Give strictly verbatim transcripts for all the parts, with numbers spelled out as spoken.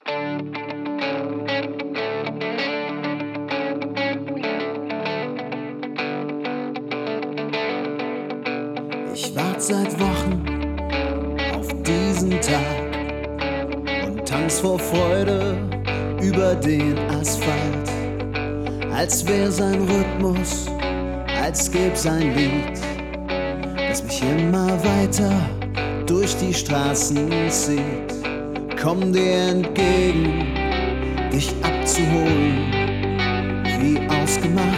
Ich wart seit Wochen auf diesen Tag und tanz vor Freude über den Asphalt, als wär sein Rhythmus, als gäb sein Lied, das mich immer weiter durch die Straßen zieht. Komm dir entgegen, dich abzuholen, wie ausgemacht,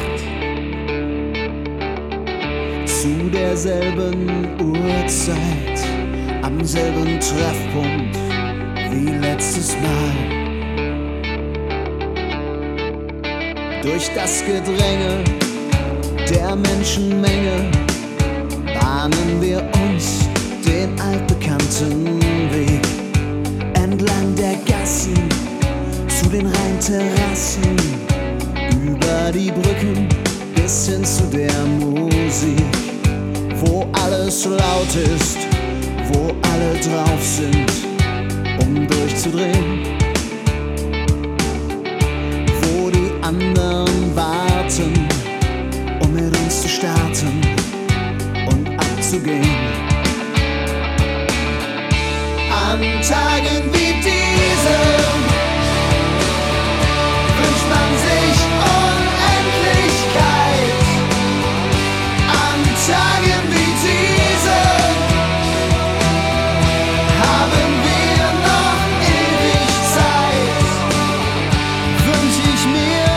zu derselben Uhrzeit, am selben Treffpunkt wie letztes Mal. Durch das Gedränge der Menschenmenge bahnen wir uns den altbekannten Weg entlang der Gassen zu den Rheinterrassen, über die Brücken bis hin zu der Musik, wo alles laut ist, wo alle drauf sind, um durchzudrehen, wo die anderen warten, um mit uns zu starten und abzugehen. An Tagen wie diesen wünscht man sich Unendlichkeit. An Tagen wie diesen haben wir noch ewig Zeit. Wünsch ich mir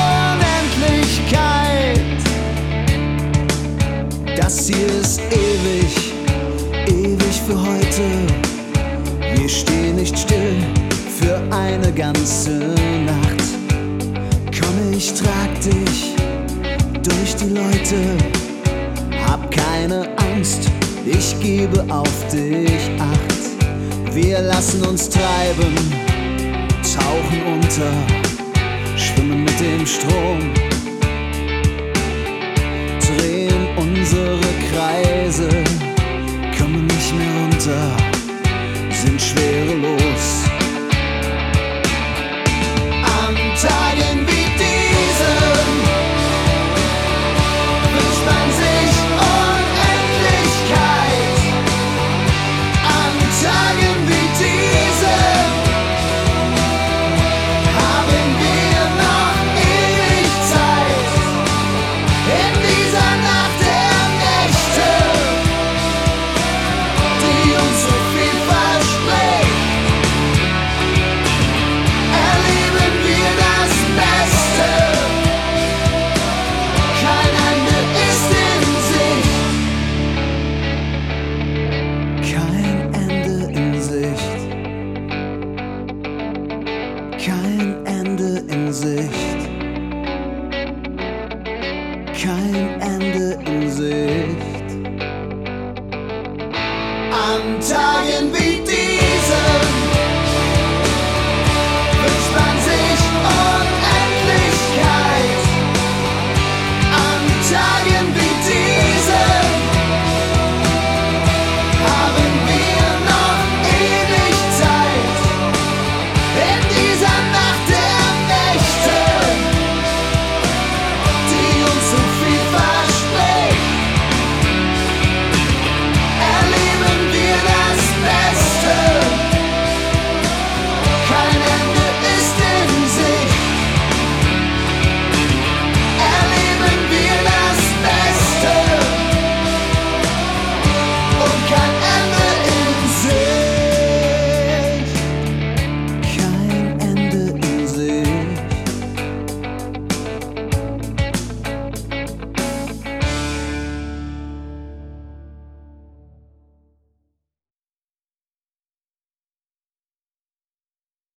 Unendlichkeit. Das hier ist ewig, ewig für heute. Wir stehen nicht still für eine ganze Nacht. Komm, ich trag dich durch die Leute. Hab keine Angst, ich gebe auf dich Acht. Wir lassen uns treiben, tauchen unter, schwimmen mit dem Strom, drehen unsere Kreise, kommen nicht mehr runter.